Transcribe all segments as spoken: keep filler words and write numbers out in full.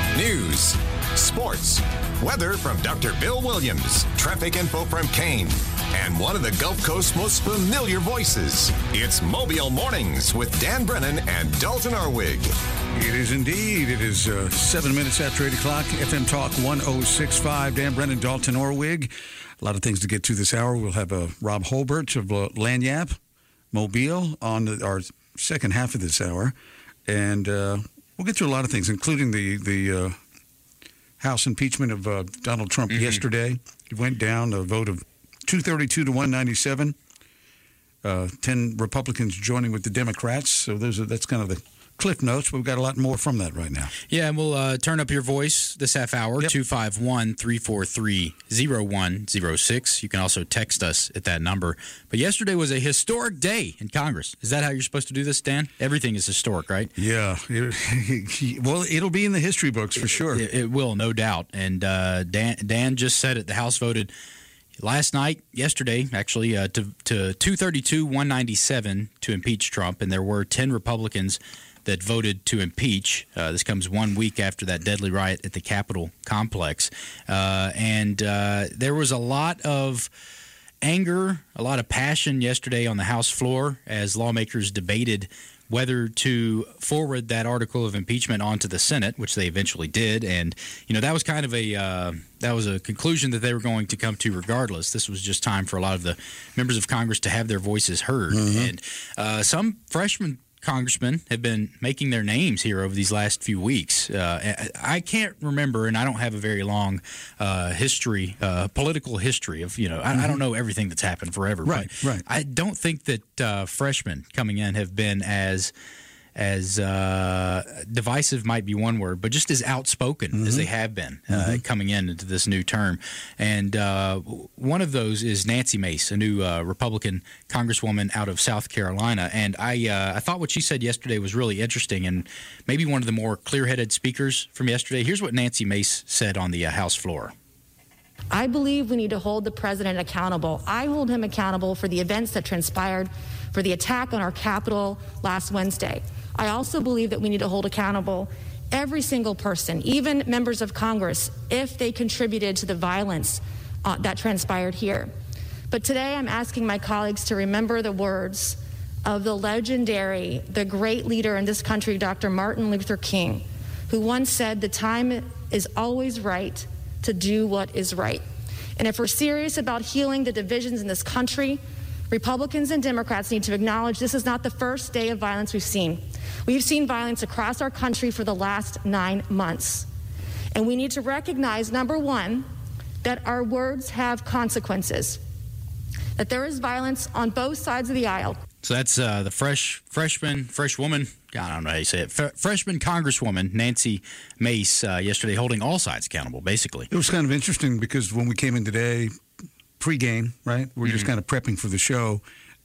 News, sports, weather from Doctor Bill Williams, traffic info from Kane, and one of the Gulf Coast's most familiar voices. It's Mobile Mornings with Dan Brennan and Dalton Orwig. It is indeed. It is uh, seven minutes after eight o'clock. F M Talk one oh six point five. Dan Brennan, Dalton Orwig. A lot of things to get to this hour. We'll have uh, Rob Holbert of uh, Lagniappe, Mobile, on the, our second half of this hour. And uh, we'll get through a lot of things, including the, the uh, House impeachment of uh, Donald Trump mm-hmm. yesterday. It went down a vote of two thirty-two to one ninety-seven. Uh, ten Republicans joining with the Democrats. So those are, that's kind of the Cliff Notes, but we've got a lot more from that right now. Yeah, and we'll uh, turn up your voice this half hour, yep. two five one, three four three, zero one zero six. You can also text us at that number. But yesterday was a historic day in Congress. Is that how you're supposed to do this, Dan? Everything is historic, right? Yeah. It, well, it'll be in the history books for sure. It, it will, no doubt. And uh, Dan, Dan just said it. The House voted last night, yesterday, actually, uh, to, to two thirty-two, one ninety-seven to impeach Trump, and there were ten Republicans that voted to impeach. Uh, this comes one week after that deadly riot at the Capitol complex. Uh, and uh, there was a lot of anger, a lot of passion yesterday on the House floor as lawmakers debated whether to forward that article of impeachment onto the Senate, which they eventually did. And, you know, that was kind of a uh, that was a conclusion that they were going to come to regardless. This was just time for a lot of the members of Congress to have their voices heard. Mm-hmm. And uh, some freshmen congressmen have been making their names here over these last few weeks. Uh, I can't remember, and I don't have a very long uh, history, uh, political history of, you know, I, mm-hmm. I don't know everything that's happened forever. Right, but right. I don't think that uh, freshmen coming in have been as as uh, divisive might be one word, but just as outspoken mm-hmm. as they have been uh, mm-hmm. coming in into this new term. And uh, one of those is Nancy Mace, a new uh, Republican congresswoman out of South Carolina. And I uh, I thought what she said yesterday was really interesting and maybe one of the more clear-headed speakers from yesterday. Here's what Nancy Mace said on the uh, House floor. I believe we need to hold the president accountable. I hold him accountable for the events that transpired, for the attack on our Capitol last Wednesday. I also believe that we need to hold accountable every single person, even members of Congress, if they contributed to the violence uh, that transpired here. But today I'm asking my colleagues to remember the words of the legendary, the great leader in this country, Doctor Martin Luther King, who once said, "The time is always right to do what is right." And if we're serious about healing the divisions in this country, Republicans and Democrats need to acknowledge this is not the first day of violence we've seen. We've seen violence across our country for the last nine months. And we need to recognize, number one, that our words have consequences, that there is violence on both sides of the aisle. So that's uh, the fresh freshman, fresh woman, I don't know how you say it, F- freshman Congresswoman Nancy Mace uh, yesterday holding all sides accountable, basically. It was kind of interesting because when we came in today, pre-game, right, we're mm-hmm. just kind of prepping for the show,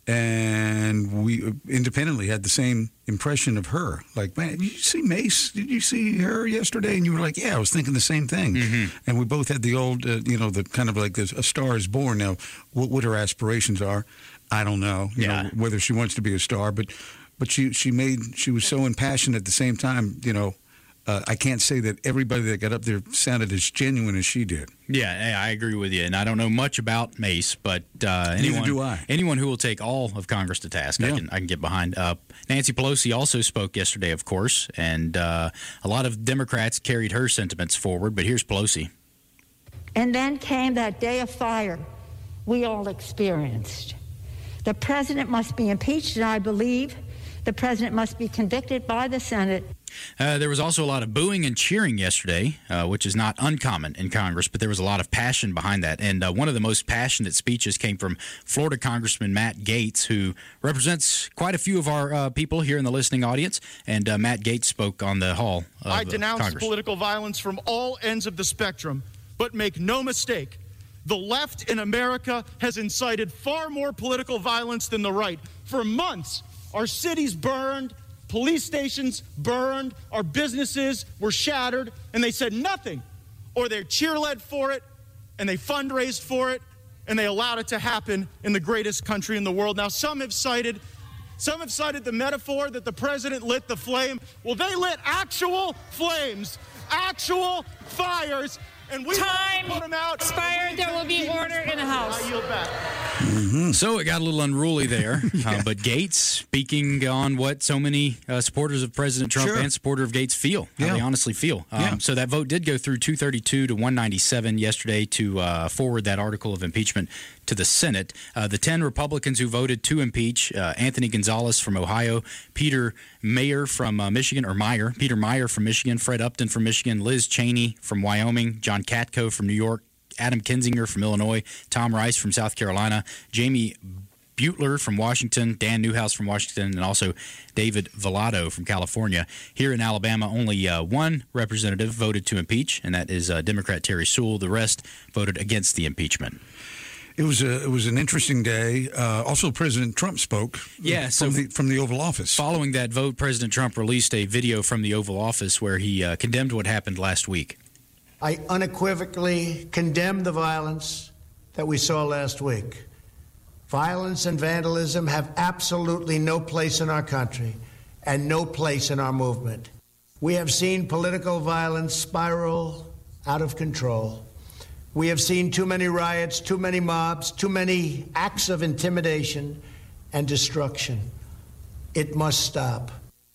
and we independently had the same impression of her. Like, man, did you see Mace? Did you see her yesterday? And you were like, yeah, I was thinking the same thing. Mm-hmm. And we both had the old, uh, you know, the kind of like this, a star is born. Now, what, what her aspirations are, I don't know, you yeah. know, whether she wants to be a star, but but she, she made, she was so impassioned at the same time, you know. Uh, I can't say that everybody that got up there sounded as genuine as she did. Yeah, I agree with you. And I don't know much about Mace, but uh, anyone, Neither do I. anyone who will take all of Congress to task, yeah. I can I can get behind. Uh, Nancy Pelosi also spoke yesterday, of course, and uh, a lot of Democrats carried her sentiments forward. But here's Pelosi. And then came that day of fire we all experienced. The president must be impeached, and I believe the president must be convicted by the Senate. Uh, there was also a lot of booing and cheering yesterday, uh, which is not uncommon in Congress, but there was a lot of passion behind that. And uh, one of the most passionate speeches came from Florida Congressman Matt Gaetz, who represents quite a few of our uh, people here in the listening audience. And uh, Matt Gaetz spoke on the hall of I denounce Congress. Political violence from all ends of the spectrum, but make no mistake, the left in America has incited far more political violence than the right. For months, our cities burned, police stations burned, our businesses were shattered, and they said nothing. Or they cheerled for it, and they fundraised for it, and they allowed it to happen in the greatest country in the world. Now, some have cited Some have cited the metaphor that the president lit the flame. Well, they lit actual flames, actual fires, and we Time put them out. expired. There will be order in the House. I yield back. Mm-hmm. So it got a little unruly there. yeah. uh, but Gaetz, speaking on what so many uh, supporters of President Trump Sure. and supporters of Gaetz feel, how Yeah. they honestly feel. Um, Yeah. So that vote did go through two thirty-two to one ninety-seven yesterday to uh, forward that article of impeachment to the Senate. Uh, the ten Republicans who voted to impeach, uh, Anthony Gonzalez from Ohio, Peter Mayer from uh, Michigan, or Meyer, Peter Meyer from Michigan, Fred Upton from Michigan, Liz Cheney from Wyoming, John Katko from New York, Adam Kinzinger from Illinois, Tom Rice from South Carolina, Jamie Butler from Washington, Dan Newhouse from Washington, and also David Villado from California. Here in Alabama, only uh, one representative voted to impeach, and that is uh, Democrat Terry Sewell. The rest voted against the impeachment. It was a it was an interesting day. Uh, also, President Trump spoke. Yeah, from so the from the Oval Office. Following that vote, President Trump released a video from the Oval Office where he uh, condemned what happened last week. I unequivocally condemn the violence that we saw last week. Violence and vandalism have absolutely no place in our country and no place in our movement. We have seen political violence spiral out of control. We have seen too many riots, too many mobs, too many acts of intimidation and destruction. It must stop.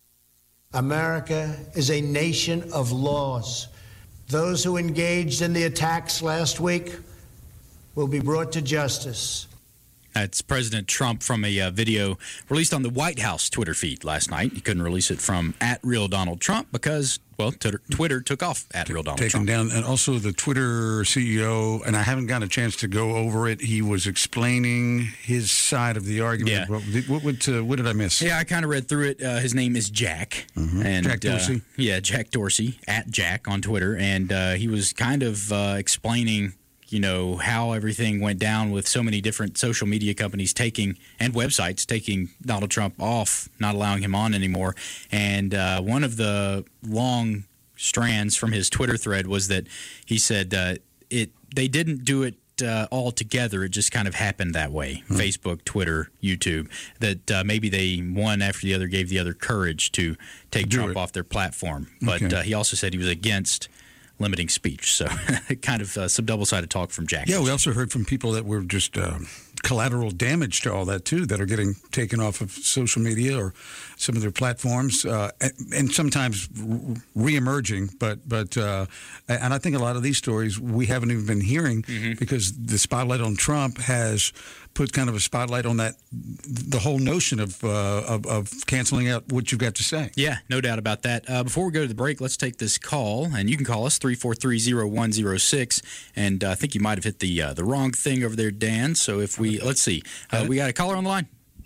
America is a nation of laws. Those who engaged in the attacks last week will be brought to justice. That's President Trump from a uh, video released on the White House Twitter feed last night. He couldn't release it from at Real Donald Trump because, well, t- Twitter took off at Real Donald Taken Trump. down, and also the Twitter C E O, and I haven't gotten a chance to go over it. He was explaining his side of the argument. Yeah. What, what, what, uh, what did I miss? Yeah, I kind of read through it. Uh, his name is Jack. Mm-hmm. and Jack Dorsey. Uh, yeah, Jack Dorsey, at Jack on Twitter. And uh, he was kind of uh, explaining, you know, how everything went down with so many different social media companies taking and websites taking Donald Trump off, not allowing him on anymore. And uh, one of the long strands from his Twitter thread was that he said uh, it they didn't do it uh, all together. It just kind of happened that way. Hmm. Facebook, Twitter, YouTube, that uh, maybe they one after the other gave the other courage to take do Trump it. off their platform. But Okay. uh, he also said he was against limiting speech. So kind of uh, some double-sided talk from Jack. Yeah, we also heard from people that were just uh, collateral damage to all that, too, that are getting taken off of social media or some of their platforms, uh, and, and sometimes re-emerging. But, but uh, and I think a lot of these stories we haven't even been hearing mm-hmm. because the spotlight on Trump has put kind of a spotlight on that, the whole notion of, uh, of, of canceling out what you've got to say. Yeah, no doubt about that. Uh, before we go to the break, let's take this call, and you can call us three four three, zero one zero six. And uh, I think you might have hit the uh, the wrong thing over there, Dan. So if we let's see, uh, we got a caller on the line.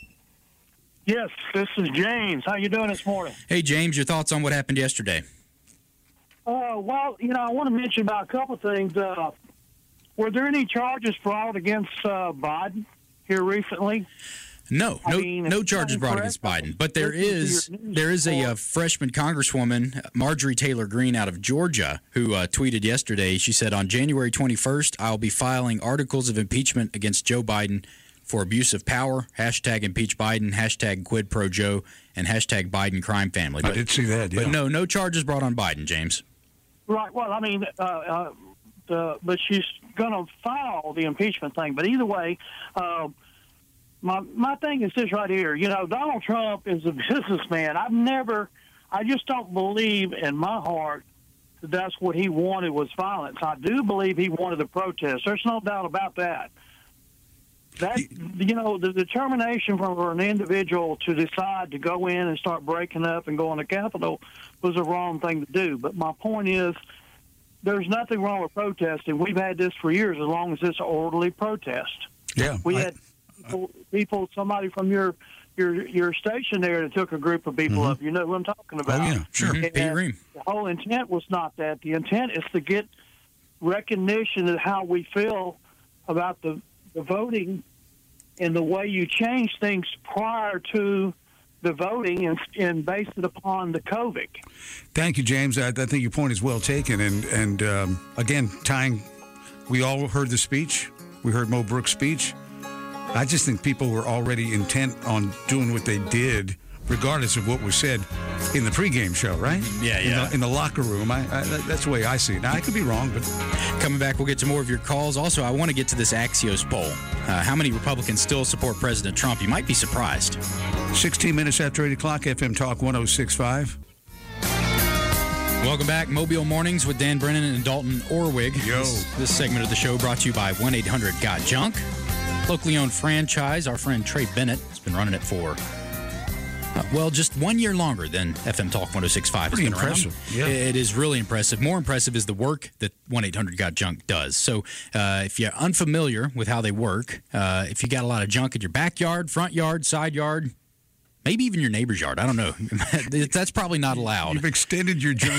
Yes, this is James. How you doing this morning? Hey, James, your thoughts on what happened yesterday? Uh, well, you know, I want to mention about a couple of things. Uh, were there any charges brought against uh, Biden here recently? No, I no, mean, no it's charges brought incorrect. against Biden. But there Listen to is your news there is a, report. uh freshman congresswoman, Marjorie Taylor Greene, out of Georgia, who uh, tweeted yesterday. She said, "On January twenty-first, I'll be filing articles of impeachment against Joe Biden for abuse of power. Hashtag impeach Biden. Hashtag quid pro Joe. And hashtag Biden crime family." I But, did see that, yeah. but no, no charges brought on Biden, James. Right. Well, I mean, uh, uh, the, but she's going to file the impeachment thing. But either way, uh, my my thing is this right here. You know, Donald Trump is a businessman. I've never, I just don't believe in my heart that that's what he wanted was violence. I do believe he wanted a protest. There's no doubt about that. That, you know, the determination from an individual to decide to go in and start breaking up and go on the Capitol was a wrong thing to do. But my point is, there's nothing wrong with protesting. We've had this for years, as long as it's an orderly protest. Yeah. We I- had people, people, somebody from your your your station there that took a group of people Mhm. up. You know who I'm talking about. Oh, yeah, sure. Mhm. And Pete Ream. the whole intent was not that. The intent is to get recognition of how we feel about the, the voting and the way you change things prior to the voting and, and base it upon the COVID. Thank you, James. I, I think your point is well taken. And, and um, again, tying, we all heard the speech. We heard Mo Brooks' speech. I just think people were already intent on doing what they did, regardless of what was said in the pregame show, right? Yeah, in yeah. The, in the locker room. I, I, that's the way I see it. Now, I could be wrong, but... Coming back, we'll get to more of your calls. Also, I want to get to this Axios poll. Uh, how many Republicans still support President Trump? You might be surprised. sixteen minutes after eight o'clock, F M Talk one oh six point five. Welcome back, Mobile Mornings with Dan Brennan and Dalton Orwig. Yo. This, this segment of the show brought to you by one eight hundred got junk. Locally owned franchise. Our friend Trey Bennett has been running it for... Uh, well, just one year longer than F M Talk one oh six point five has Pretty been impressive. around. Yeah. It is really impressive. More impressive is the work that one eight hundred got junk does. So uh, if you're unfamiliar with how they work, uh, if you got a lot of junk in your backyard, front yard, side yard, maybe even your neighbor's yard, I don't know. That's probably not allowed. You've extended your junk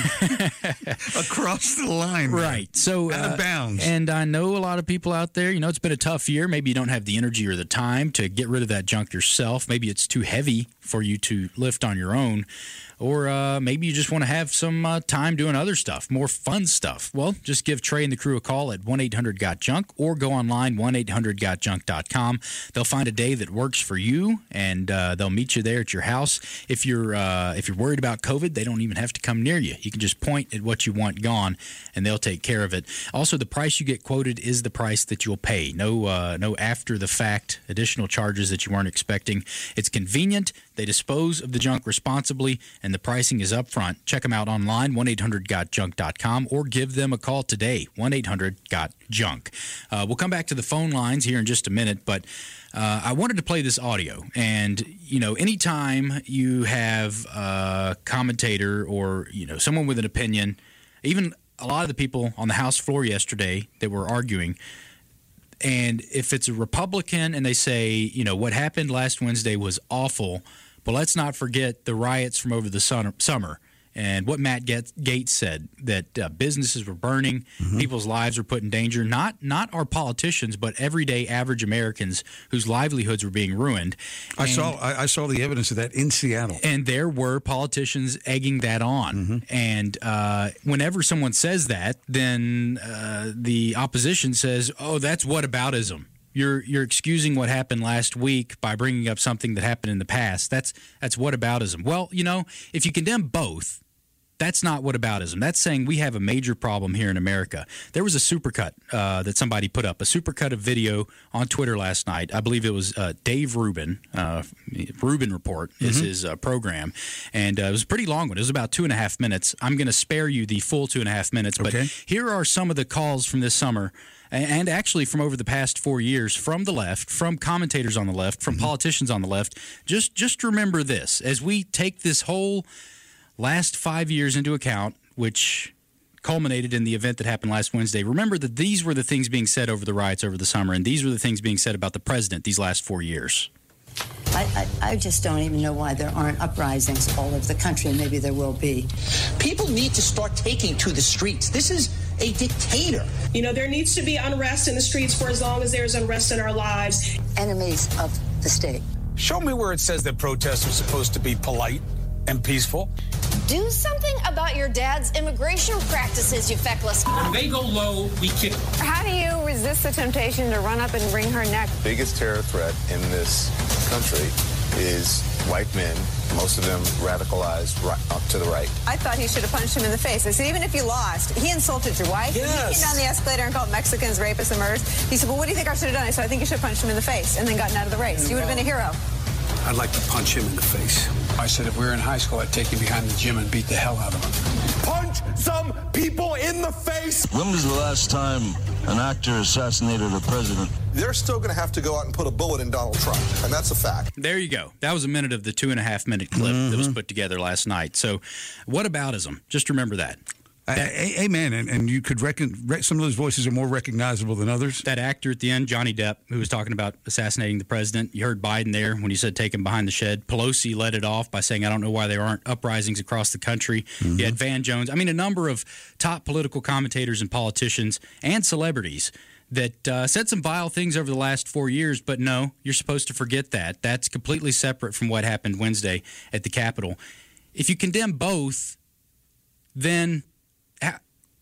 across the line. man. Right. So Out of uh, bounds. And I know a lot of people out there, you know, it's been a tough year. Maybe you don't have the energy or the time to get rid of that junk yourself. Maybe it's too heavy for you to lift on your own. Or uh, maybe you just want to have some uh, time doing other stuff, more fun stuff. Well, just give Trey and the crew a call at one eight hundred got junk or go online, one eight hundred got junk dot com. They'll find a day that works for you, and uh, they'll meet you there at your house. If you're uh, if you're worried about COVID, they don't even have to come near you. You can just point at what you want gone, and they'll take care of it. Also, the price you get quoted is the price that you'll pay. No, uh, no after-the-fact additional charges that you weren't expecting. It's convenient. They dispose of the junk responsibly, and the pricing is upfront. Check them out online, one eight hundred got junk dot com, or give them a call today, one eight hundred got junk. Uh, we'll come back to the phone lines here in just a minute, but uh, I wanted to play this audio. And, you know, anytime you have a commentator or, you know, someone with an opinion, even a lot of the people on the House floor yesterday that were arguing, and if it's a Republican and they say, you know, what happened last Wednesday was awful, but let's not forget the riots from over the summer and what Matt Gaetz said, that uh, businesses were burning, mm-hmm. people's lives were put in danger, not not our politicians, but everyday average Americans whose livelihoods were being ruined. I and, saw I, I saw the evidence of that in Seattle. And there were politicians egging that on. Mm-hmm. And uh, whenever someone says that, then uh, the opposition says, oh, that's whataboutism. You're you're excusing what happened last week by bringing up something that happened in the past. That's that's whataboutism. Well, you know, if you condemn both, that's not whataboutism. That's saying we have a major problem here in America. There was a supercut uh, that somebody put up, a supercut of video on Twitter last night. I believe it was uh, Dave Rubin. Uh, Rubin Report is mm-hmm. his uh, program. And uh, it was a pretty long one. It was about two and a half minutes. I'm going to spare you the full two and a half minutes. But okay. Here are some of the calls from this summer, and actually from over the past four years, from the left, from commentators on the left, from mm-hmm. politicians on the left. Just, just remember this. As we take this whole last five years into account, which culminated in the event that happened last Wednesday, remember that these were the things being said over the riots over the summer, and these were the things being said about the president these last four years. I, I, I just don't even know why there aren't uprisings all over the country, and maybe there will be. People need to start taking to the streets. This is a dictator. You know, there needs to be unrest in the streets for as long as there's unrest in our lives. Enemies of the state. Show me where it says that protests are supposed to be polite and peaceful. Do something about your dad's immigration practices, you feckless. When they go low, we kick them. How do you resist the temptation to run up and wring her neck? The biggest terror threat in this country is white men, most of them radicalized right up to the right. I thought he should have punched him in the face. I said, even if you lost, he insulted your wife. Yes. He came down the escalator and called Mexicans rapists and murderers. He said, well, what do you think I should have done? I said, I think you should have punched him in the face and then gotten out of the race. You would have been a hero. I'd like to punch him in the face. I said if we were in high school, I'd take him behind the gym and beat the hell out of him. Punch some people in the face! When was the last time an actor assassinated a president? They're still going to have to go out and put a bullet in Donald Trump, and that's a fact. There you go. That was a minute of the two and a half minute clip mm-hmm. that was put together last night. So whataboutism? Just remember that. A- Amen. And, and you could reckon some of those voices are more recognizable than others. That actor at the end, Johnny Depp, who was talking about assassinating the president. You heard Biden there when he said take him behind the shed. Pelosi led it off by saying, I don't know why there aren't uprisings across the country. Mm-hmm. You had Van Jones. I mean, a number of top political commentators and politicians and celebrities that uh, said some vile things over the last four years. But no, you're supposed to forget that. That's completely separate from what happened Wednesday at the Capitol. If you condemn both, then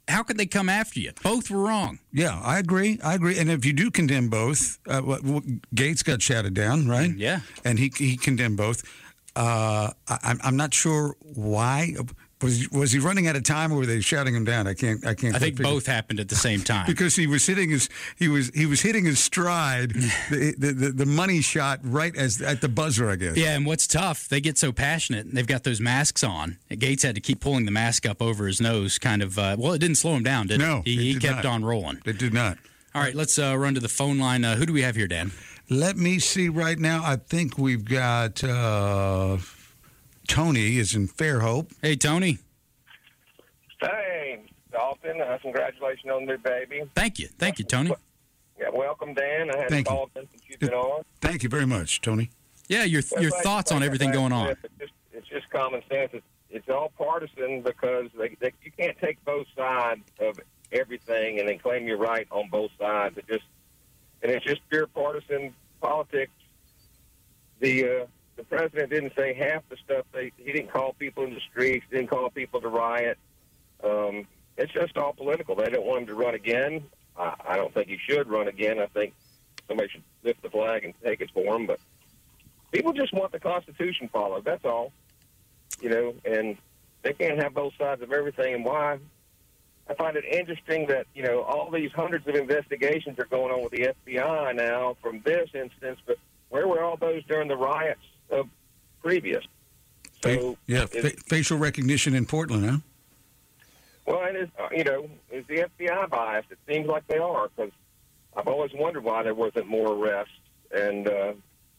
how could they come after you? Both were wrong. Yeah, I agree. I agree. And if you do condemn both, uh, what, what, Gates got shouted down, right? Yeah. And he he condemned both. Uh, I, I'm I'm not sure why. Was he, was he running out of time, or were they shouting him down? I can't. I can't. I think figure. both happened at the same time because he was hitting his he was he was hitting his stride, the, the the the money shot right as at the buzzer, I guess. Yeah, and what's tough, they get so passionate, and they've got those masks on. Gates had to keep pulling the mask up over his nose, kind of. Uh, well, it didn't slow him down, did no, it? He, he did kept not. on rolling. It did not. All right, let's uh, run to the phone line. Uh, who do we have here, Dan? Let me see right now. I think we've got uh, Tony is in Fairhope. Hey, Tony. Hey, Dalton, uh, congratulations on the new baby. Thank you. Thank you, Tony. Yeah, welcome, Dan. I hadn't Thank called you. since you've been on. Thank you very much, Tony. Yeah, your your Well, thoughts like- on like everything I going on. said, It's just, it's just common sense. It's, it's all partisan because they, they, you can't take both sides of everything and then claim you're right on both sides. It just and it's just pure partisan politics. The uh, the president didn't say half the stuff. They he didn't call people in the streets. Didn't call people to riot. Um, it's just all political. They don't want him to run again. I, I don't think he should run again. I think somebody should lift the flag and take it for him. But people just want the Constitution followed. That's all. You know, and they can't have both sides of everything. And why? I find it interesting that, you know, all these hundreds of investigations are going on with the F B I now from this instance, but where were all those during the riots of previous? So, yeah, fa- facial recognition in Portland, huh? Well, and is, uh, you know, is the F B I biased? It seems like they are, because I've always wondered why there wasn't more arrests. And, uh,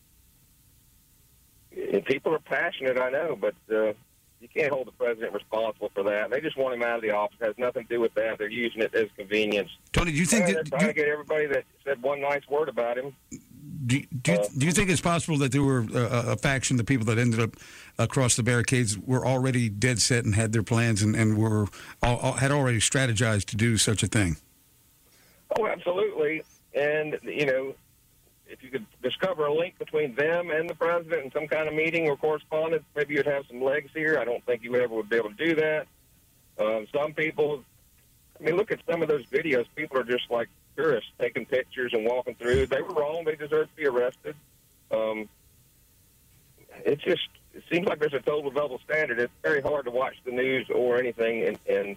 and people are passionate, I know, but uh, you can't hold the president responsible for that. They just want him out of the office. It has nothing to do with that. They're using it as convenience. Tony, do you think and that they're trying to get everybody that said one nice word about him? Do, do, you, do you think it's possible that there were uh, a faction, the people that ended up across the barricades, were already dead set and had their plans and, and were all, all, had already strategized to do such a thing? Oh, absolutely. And, you know, if you could discover a link between them and the president in some kind of meeting or correspondence, maybe you'd have some legs here. I don't think you ever would be able to do that. Um, some people, I mean, look at some of those videos. People are just like tourists taking pictures and walking through. They were wrong. They deserve to be arrested. Um, it just it seems like there's a total double standard. It's very hard to watch the news or anything, and, and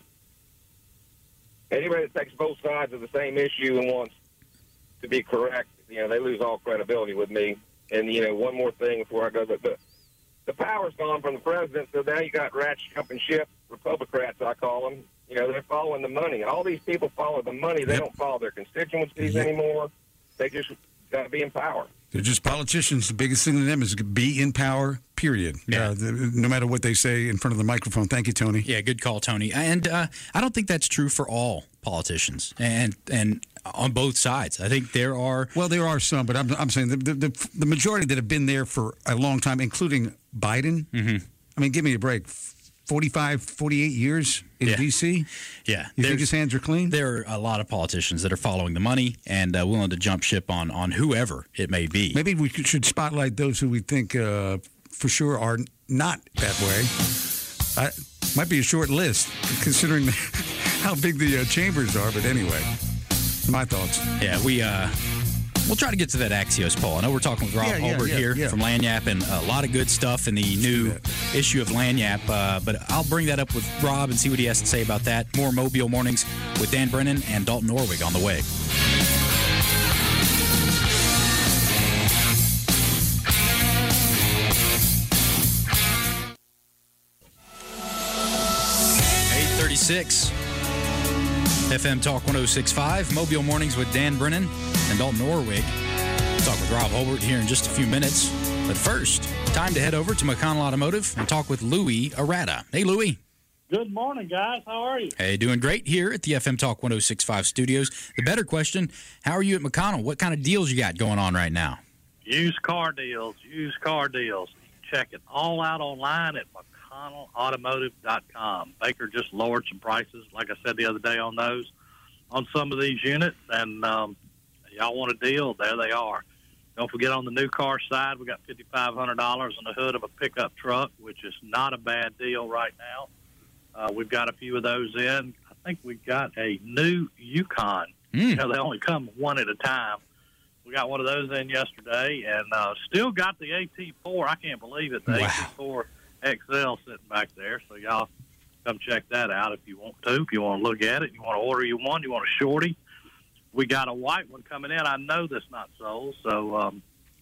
anybody that takes both sides of the same issue and wants to be correct, you know, they lose all credibility with me. And, you know, one more thing before I go, but the, the power's gone from the president, so now you got rats jumping ship, Republicrats, I call them. You know, they're following the money. All these people follow the money. They Yep. don't follow their constituencies Yep. anymore. They just got to be in power. They're just politicians. The biggest thing to them is to be in power, period. Yeah. Uh, the, no matter what they say in front of the microphone. Thank you, Tony. Yeah, good call, Tony. And uh, I don't think that's true for all politicians, and and on both sides. I think there are. Well, there are some, but I'm, I'm saying the, the, the, the majority that have been there for a long time, including Biden. Mm-hmm. I mean, give me a break. forty-five, forty-eight years in Yeah. D C? Yeah. You think There's- his hands are clean? There are a lot of politicians that are following the money and uh, willing to jump ship on, on whoever it may be. Maybe we could, should spotlight those who we think uh, for sure are not that way. I, might be a short list, considering how big the uh, chambers are, but anyway, my thoughts. Yeah, we uh, we'll try to get to that Axios poll. I know we're talking with Rob Yeah, yeah, Holbert yeah, here yeah. from Lagniappe, and a lot of good stuff in the new issue of Lagniappe. Uh, but I'll bring that up with Rob and see what he has to say about that. More Mobile Mornings with Dan Brennan and Dalton Orwig on the way. eight thirty-six. F M Talk one oh six point five, Mobile Mornings with Dan Brennan and Dalton Orwig. Talk with Rob Holbert here in just a few minutes. But first, time to head over to McConnell Automotive and talk with Louis Arata. Hey, Louis. Good morning, guys. How are you? Hey, doing great here at the F M Talk one oh six point five studios. The better question, how are you at McConnell? What kind of deals you got going on right now? Used car deals, used car deals. Check it all out online at McConnell Automotive dot com. Baker just lowered some prices, like I said the other day, on those, on some of these units. And um, y'all want a deal, there they are. Don't forget, on the new car side, we got five thousand five hundred dollars on the hood of a pickup truck, which is not a bad deal right now. Uh, we've got a few of those in. I think we got a new Yukon. Mm. You know, they only come one at a time. We got one of those in yesterday, and uh, still got the A T four. I can't believe it. The Wow. A T four X L sitting back there. So y'all come check that out if you want to. If you want to look at it, you want to order you one, you want a shorty. We got a white one coming in. I know that's not sold, so um,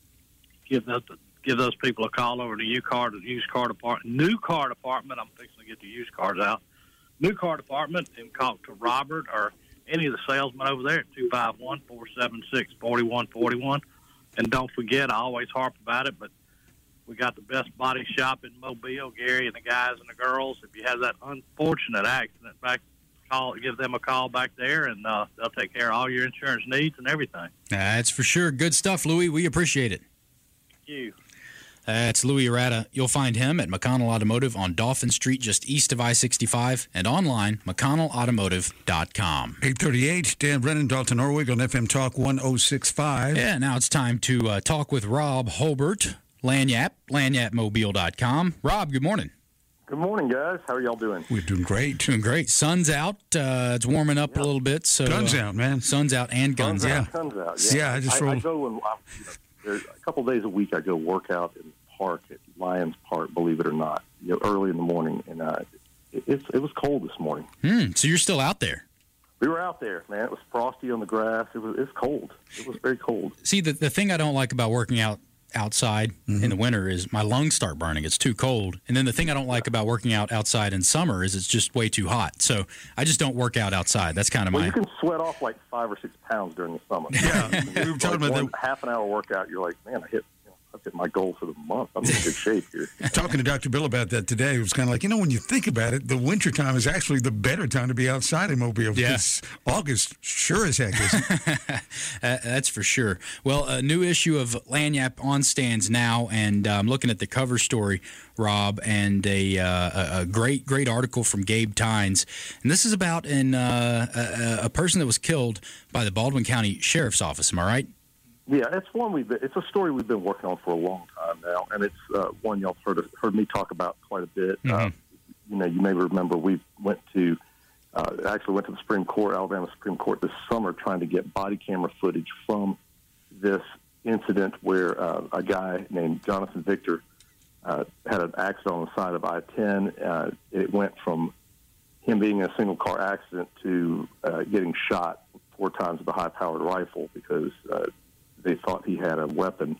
give those give those people a call over to U-Car, the used car department, new car department. I'm fixing to get the used cars out. New car department, and talk to Robert or any of the salesmen over there at two five one, four seven six, four one four one. And don't forget, I always harp about it, but we got the best body shop in Mobile, Gary and the guys and the girls. If you have that unfortunate accident, back call, give them a call back there, and uh, they'll take care of all your insurance needs and everything. That's for sure. Good stuff, Louis. We appreciate it. Thank you. That's Louis Arata. You'll find him at McConnell Automotive on Dauphin Street, just east of I sixty-five, and online, mcconnell automotive dot com. eight thirty-eight, Dan Brennan, Dalton Orwig on F M Talk one oh six point five. Yeah, now it's time to uh, talk with Rob Holbert, Lanyap, lanyap mobile dot com. Rob, good morning. Good morning, guys. How are y'all doing? We're doing great. Doing great. Sun's out. Uh, it's warming up yeah. a little bit. So Guns uh, out, man. Sun's out and guns sun's out. out. Sun's out. Yeah, yeah I just I, rolled. I go and I, you know, there's a couple days a week I go work out in the park at Lions Park, believe it or not, you know, early in the morning, and uh, it, it, it was cold this morning. Hmm, so you're still out there? We were out there, man. It was frosty on the grass. It was it's cold. It was very cold. See, the the thing I don't like about working out outside mm-hmm. in the winter is my lungs start burning. It's too cold. And then the thing I don't like about working out outside in summer is it's just way too hot. So I just don't work out outside. That's kind of well, my... you can sweat off like five or six pounds during the summer. Yeah. we were talking like about one, that. half an hour workout, you're like, man, I hit I've hit my goal for the month. I'm in good shape here. Talking to Doctor Bill about that today, it was kind of like, you know, when you think about it, the wintertime is actually the better time to be outside in Mobile. Yeah. August sure as heck isn't. uh, that's for sure. Well, a new issue of Lanyap on stands now, and I'm um, looking at the cover story, Rob, and a, uh, a great, great article from Gabe Tynes. And this is about an, uh, a, a person that was killed by the Baldwin County Sheriff's Office. Am I right? Yeah, it's one we've been, it's a story we've been working on for a long time now, and it's uh, one y'all heard heard me talk about quite a bit. Mm-hmm. Uh, you know, you may remember we went to uh, actually went to the Supreme Court, Alabama Supreme Court, this summer trying to get body camera footage from this incident where uh, a guy named Jonathan Victor uh, had an accident on the side of I ten. Uh, it went from him being in a single car accident to uh, getting shot four times with a high powered rifle because. Uh, They thought he had a weapon,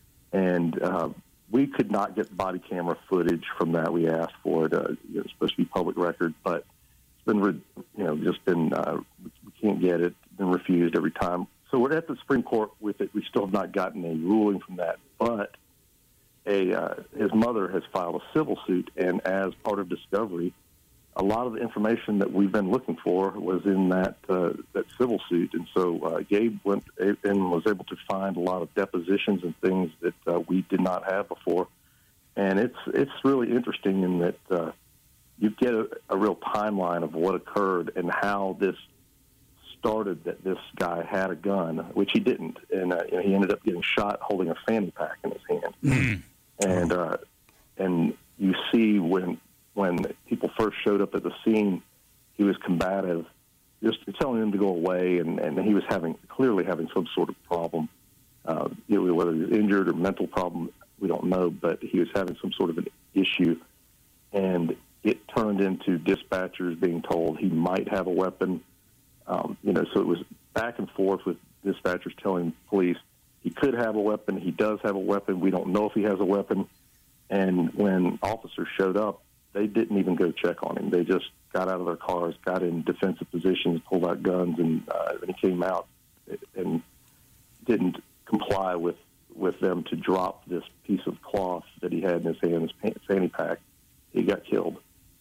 and uh, we could not get body camera footage from that. We asked for it; uh, it was supposed to be public record, but it's been, re- you know, just been uh, we can't get it. Been refused every time. So we're at the Supreme Court with it. We still have not gotten a ruling from that, but a uh, his mother has filed a civil suit, and as part of discovery, a lot of the information that we've been looking for was in that uh, that civil suit, and so uh, Gabe went and was able to find a lot of depositions and things that uh, we did not have before, and it's it's really interesting in that uh, you get a, a real timeline of what occurred and how this started. That this guy had a gun, which he didn't, and uh, he ended up getting shot holding a fanny pack in his hand, mm. and uh, and you see when. When people first showed up at the scene, he was combative, just telling them to go away, and, and he was having clearly having some sort of problem. Uh, you know, whether he was injured or mental problem, we don't know, but he was having some sort of an issue, and it turned into dispatchers being told he might have a weapon. Um, you know, so it was back and forth with dispatchers telling police he could have a weapon, he does have a weapon, we don't know if he has a weapon, and when officers showed up, they didn't even go check on him. They just got out of their cars, got in defensive positions, pulled out guns, and uh, when he came out and didn't comply with, with them to drop this piece of cloth that he had in his hand, his fanny pack, he got killed.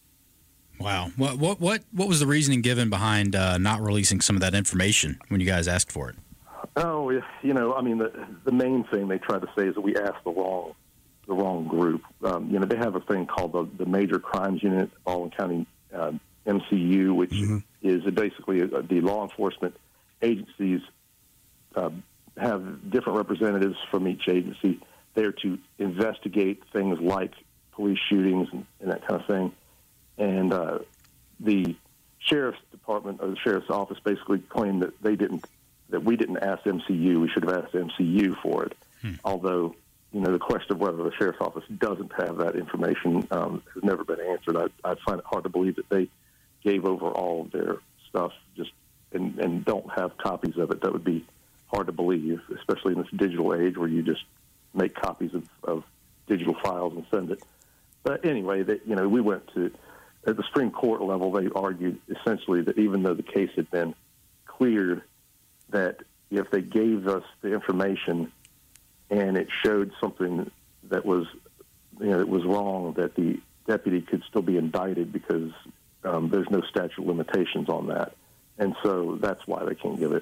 Wow. What what what, what was the reasoning given behind uh, not releasing some of that information when you guys asked for it? Oh, you know, I mean, the, the main thing they tried to say is that we asked the wrong the wrong group. Um, you know, they have a thing called the, the Major Crimes Unit, Baldwin County uh, M C U, which mm-hmm. is basically a, the law enforcement agencies uh, have different representatives from each agency there to investigate things like police shootings and, and that kind of thing. And uh, the sheriff's department or the sheriff's office basically claimed that they didn't, that we didn't ask M C U. We should have asked M C U for it. Hmm. Although, you know, the question of whether the sheriff's office doesn't have that information um, has never been answered. I, I find it hard to believe that they gave over all of their stuff just and, and don't have copies of it. That would be hard to believe, especially in this digital age where you just make copies of, of digital files and send it. But anyway, that you know, we went to at the Supreme Court level. They argued essentially that even though the case had been cleared, that if they gave us the information and it showed something that was, you know, that was wrong, that the deputy could still be indicted because um, there's no statute of limitations on that, and so that's why they can't give it.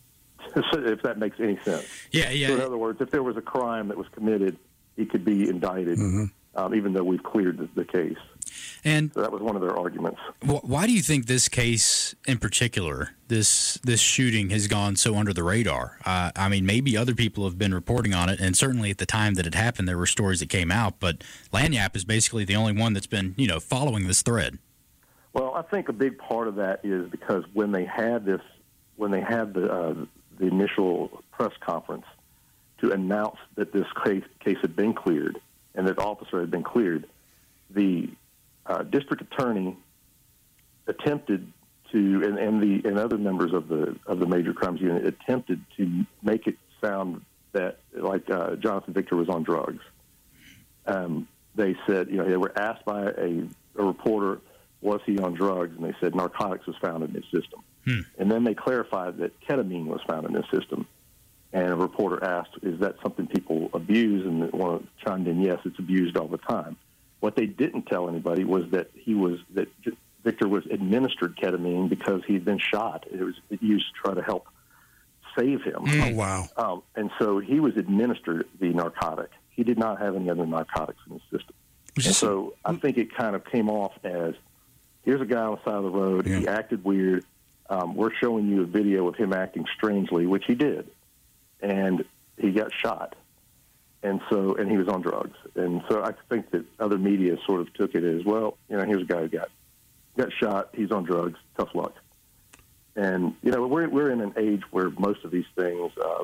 If that makes any sense. Yeah, yeah. So in other words, if there was a crime that was committed, he could be indicted, mm-hmm. um, even though we've cleared the, the case. And so that was one of their arguments. Why do you think this case in particular, this this shooting, has gone so under the radar? Uh, I mean, maybe other people have been reporting on it, and certainly at the time that it happened, there were stories that came out. But Lagniappe is basically the only one that's been, you know, following this thread. Well, I think a big part of that is because when they had this, when they had the uh, the initial press conference to announce that this case, case had been cleared and that the officer had been cleared, the uh, district attorney attempted to, and, and the and other members of the of the major crimes unit attempted to make it sound that like uh, Jonathan Victor was on drugs. Um, they said, you know, they were asked by a, a reporter, was he on drugs? And they said narcotics was found in his system. Hmm. And then they clarified that ketamine was found in his system. And a reporter asked, is that something people abuse? And one chimed in, yes, it's abused all the time. What they didn't tell anybody was that he was that Victor was administered ketamine because he'd been shot. It was used to try to help save him. Oh, wow. Um, and so he was administered the narcotic. He did not have any other narcotics in his system. And so I think it kind of came off as, here's a guy on the side of the road. Yeah. He acted weird. Um, we're showing you a video of him acting strangely, which he did. And he got shot. And so, and he was on drugs. And so I think that other media sort of took it as, well, you know, here's a guy who got, got shot. He's on drugs. Tough luck. And, you know, we're, we're in an age where most of these things, uh,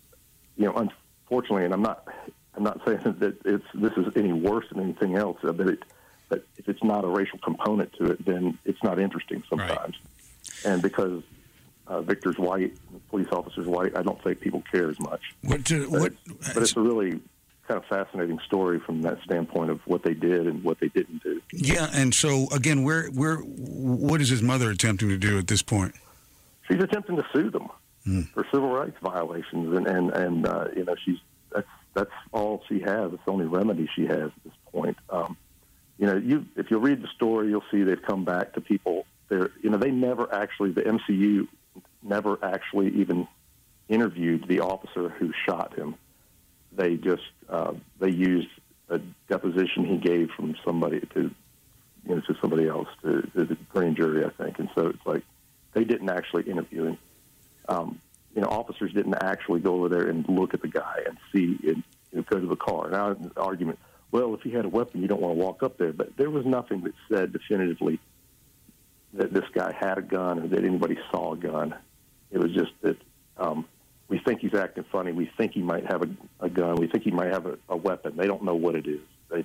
you know, unfortunately, and I'm not, I'm not saying that it's, this is any worse than anything else, uh, but it, but if it's not a racial component to it, then it's not interesting sometimes. Right. And because uh, Victor's white, the police officer's white, I don't think people care as much. What? Uh, but, what it's, but it's a really kind of fascinating story from that standpoint of what they did and what they didn't do. Yeah, and so again, where, where, what is his mother attempting to do at this point? She's attempting to sue them hmm. for civil rights violations, and and and uh, you know, she's that's that's all she has. It's the only remedy she has at this point. Um, you know, you if you read the story, you'll see they've come back to people. They're, you know, they never actually, the M C U never actually even interviewed the officer who shot him. They just, uh, they used a deposition he gave from somebody to, you know, to somebody else, to, to the grand jury, I think. And so it's like, they didn't actually interview him. Um, you know, officers didn't actually go over there and look at the guy and see, and you know, go to the car. Now, the argument, well, if he had a weapon, you don't want to walk up there. But there was nothing that said definitively that this guy had a gun or that anybody saw a gun. It was just that um, we think he's acting funny. We think he might have a, a gun. We think he might have a, a weapon. They don't know what it is. They,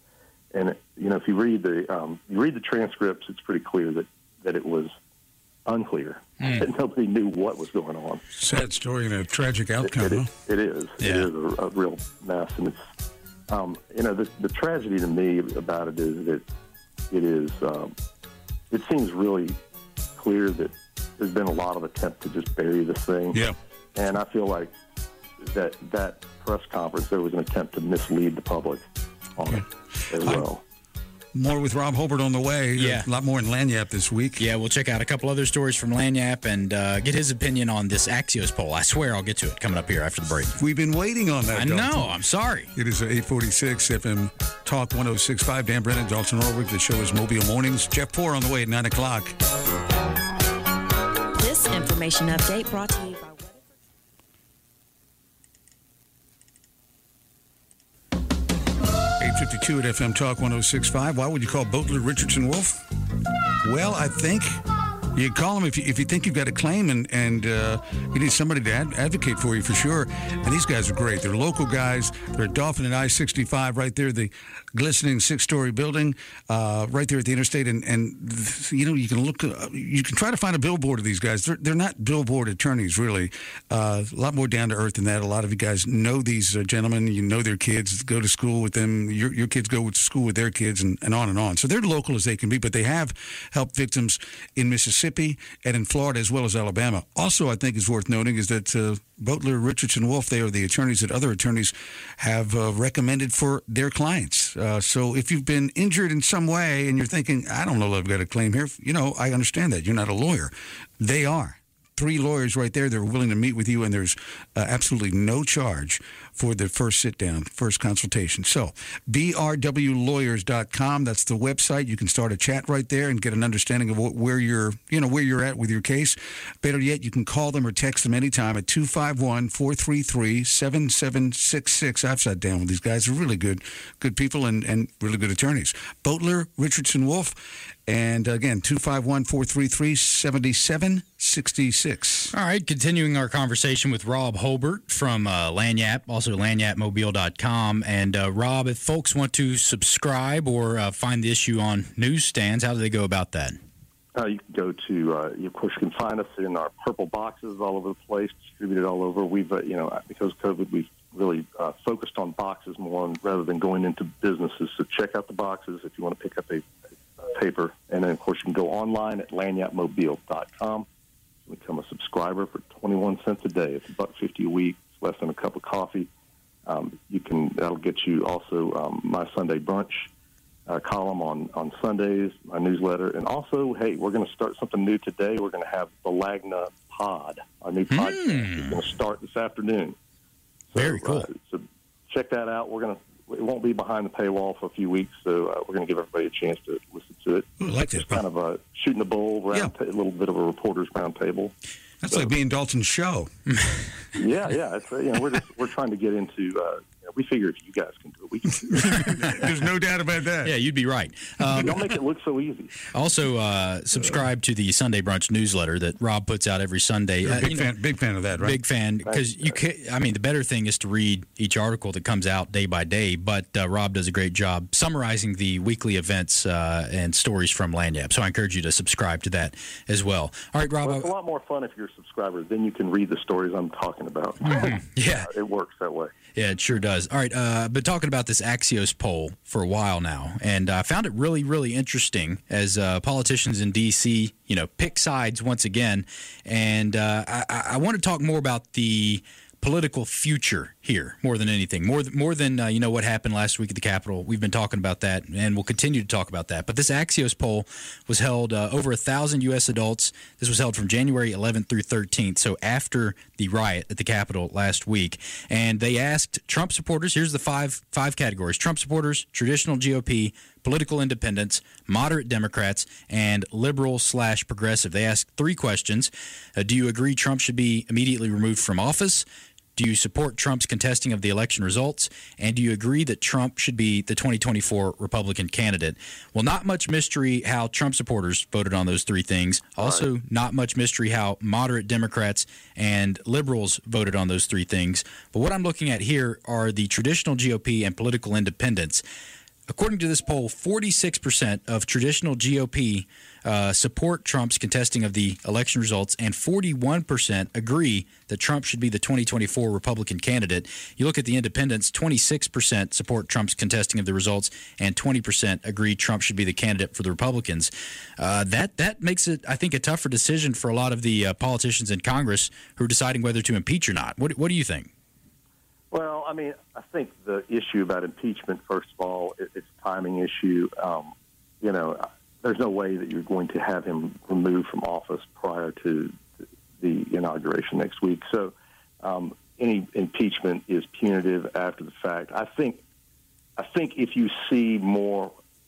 and, you know, if you read the um, you read the transcripts, it's pretty clear that, that it was unclear. Mm. That nobody knew what was going on. Sad story and a tragic outcome, It, it, huh? it is. Yeah. It is a, a real mess. And it's, um, you know, the, the tragedy to me about it is that it is, um, it seems really clear that there's been a lot of attempt to just bury this thing. Yeah. And I feel like that that press conference, there was an attempt to mislead the public on it as well. More with Rob Hobart on the way. Yeah. A lot more in Lagniappe this week. Yeah, we'll check out a couple other stories from Lagniappe and uh, get his opinion on this Axios poll. I swear I'll get to it coming up here after the break. We've been waiting on that. I Dalton. know. I'm sorry. It is eight forty-six F M Talk one oh six point five. Dan Brennan, Dalton Orwick. The show is Mobile Mornings. Jeff Poor on the way at nine o'clock. This information update brought to you by eight fifty-two at F M Talk one oh six point five. Why would you call Boatler Richardson Wolf? Well, I think You call them if you, if you think you've got a claim and, and uh, you need somebody to ad- advocate for you for sure. And these guys are great. They're local guys. They're at Dolphin and I sixty-five right there, the glistening six-story building uh, right there at the interstate. And, and you know, you can look, uh, you can try to find a billboard of these guys. They're, they're not billboard attorneys, really. Uh, a lot more down to earth than that. A lot of you guys know these uh, gentlemen. You know their kids, go to school with them. Your, your kids go to school with their kids, and, and on and on. So they're local as they can be, but they have helped victims in Mississippi and in Florida as well as Alabama. Also, I think is worth noting is that uh, Boatler, Richardson, Wolf, they are the attorneys that other attorneys have uh, recommended for their clients. Uh, so if you've been injured in some way and you're thinking, I don't know if I've got a claim here, you know, I understand that. You're not a lawyer. They are. Three lawyers right there. They're willing to meet with you, and there's uh, absolutely no charge for the first sit-down, first consultation. So, B R W lawyers dot com, that's the website. You can start a chat right there and get an understanding of what, where you're, you know, where you're at with your case. Better yet, you can call them or text them anytime at two five one, four three three, seven seven six six. I've sat down with these guys. They're really good, good people and, and really good attorneys. Boatler, Richardson, Wolf. And again, two five one, four three three, seven seven six six. All right, continuing our conversation with Rob Holbert from uh, Lagniappe, also lagniappe mobile dot com. And uh, Rob, if folks want to subscribe or uh, find the issue on newsstands, how do they go about that? Uh, you can go to, uh, of course, you can find us in our purple boxes all over the place, distributed all over. We've, uh, you know, because of COVID, we've really uh, focused on boxes more rather than going into businesses. So check out the boxes if you want to pick up a paper. And then, of course, you can go online at lagniappe mobile dot com. Become a subscriber for twenty-one cents a day. It's a buck fifty a week. It's less than a cup of coffee. Um, you can that'll get you also um, my Sunday brunch uh, column on, on Sundays, my newsletter, and also, hey, we're going to start something new today. We're going to have the Lagna Pod, our new Mm. podcast. It's going to start this afternoon. So, Very cool. Uh, so check that out. We're going to. It won't be behind the paywall for a few weeks, so uh, we're going to give everybody a chance to listen to it. Ooh, I like it's that. kind of a shooting the bull, round Yeah. ta- a little bit of a reporter's round table. That's So- like being Dalton's show. Yeah, yeah. It's, uh, you know, we're just we're trying to get into. Uh, you know, we figure if you guys can do it, we can do it. There's no doubt about that. Yeah, you'd be right. Um, Don't make it look so easy. Also, uh, subscribe to the Sunday Brunch newsletter that Rob puts out every Sunday. You're a Uh, big you know, fan, big fan of that, right? Big fan because you can. I mean, the better thing is to read each article that comes out day by day. But uh, Rob does a great job summarizing the weekly events uh, and stories from Lagniappe. So I encourage you to subscribe to that as well. All right, Rob. Well, it's a lot more fun if you're a subscriber. Then you can read the stories I'm talking about. Yeah, uh, it works that way. Yeah, it sure does. All right, uh, been talking about this Axios poll for a while now, and I found it really, really interesting as uh, politicians in D C, you know, pick sides once again. And uh, I, I want to talk more about the political future here more than anything, more th- more than uh, you know what happened last week at the Capitol. We've been talking about that, and we'll continue to talk about that. But this Axios poll was held uh, over a thousand U S adults. This was held from January eleventh through thirteenth, so after the riot at the Capitol last week. And they asked Trump supporters. Here's the five five categories: Trump supporters, traditional G O P, political independents, moderate Democrats, and liberal slash progressive. They asked three questions: uh, Do you agree Trump should be immediately removed from office? Do you support Trump's contesting of the election results? And do you agree that Trump should be the twenty twenty-four Republican candidate? Well, not much mystery how Trump supporters voted on those three things. Also, not much mystery how moderate Democrats and liberals voted on those three things. But what I'm looking at here are the traditional G O P and political independents. According to this poll, forty-six percent of traditional G O P uh, support Trump's contesting of the election results, and forty-one percent agree that Trump should be the twenty twenty-four Republican candidate. You look at the independents, twenty-six percent support Trump's contesting of the results, and twenty percent agree Trump should be the candidate for the Republicans. Uh, that that makes it, I think, a tougher decision for a lot of the uh, politicians in Congress who are deciding whether to impeach or not. What, what do you think? Well, I mean, I think the issue about impeachment, first of all, it, it's a timing issue. Um, you know, there's no way that you're going to have him removed from office prior to the inauguration next week. So um, any impeachment is punitive after the fact. I think, I think if you see more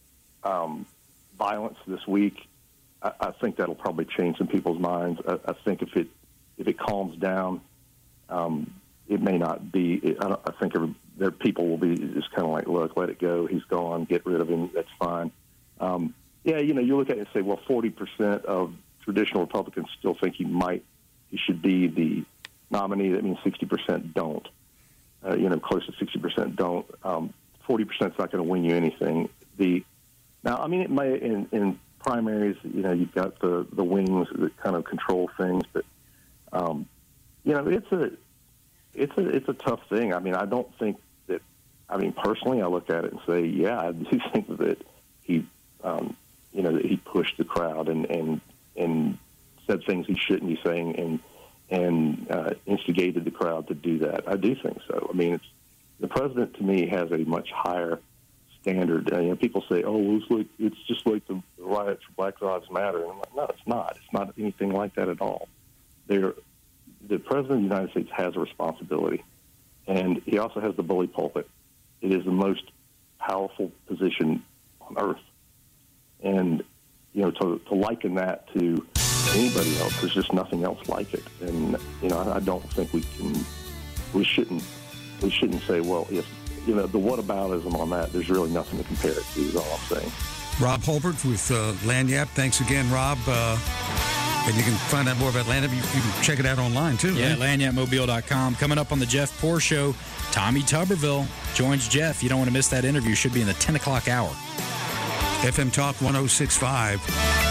um, violence this week, I, I think that'll probably change some people's minds. I, I think if it if it calms down. Um, It may not be. I, don't, I think every, there people will be just kind of like, look, let it go. He's gone. Get rid of him. That's fine. Um, yeah, you know, you look at it and say, well, forty percent of traditional Republicans still think he might, he should be the nominee. That means sixty percent don't. Uh, you know, close to sixty percent don't. Um, forty percent is not going to win you anything. The now, I mean, it may in, in primaries. You know, you've got the the wings that kind of control things, but um, you know, it's a it's a it's a tough thing. I mean, I don't think that. I mean, personally, I look at it and say, yeah, I do think that he, um, you know, that he pushed the crowd and and and said things he shouldn't be saying and and uh, instigated the crowd to do that. I do think so. I mean, it's, the president to me has a much higher standard. Uh, you know, people say, "Oh, well, it's like it's just like the riots for Black Lives Matter," and I'm like, no, it's not. It's not anything like that at all. They're, the president of the United States has a responsibility, and he also has the bully pulpit. It is the most powerful position on earth. And, you know, to, to liken that to anybody else, there's just nothing else like it. And, you know, I, I don't think we can, we shouldn't, we shouldn't say, well, if, you know, the whataboutism on that, there's really nothing to compare it to, is all I'm saying. Rob Holbert with uh, Lagniappe. Thanks again, Rob. Uh, and you can find out more about Lagniappe. You, you can check it out online, too. Yeah, right? lagniappe mobile dot com. Coming up on the Jeff Poor Show, Tommy Tuberville joins Jeff. You don't want to miss that interview. Should be in the ten o'clock hour. F M Talk one oh six point five.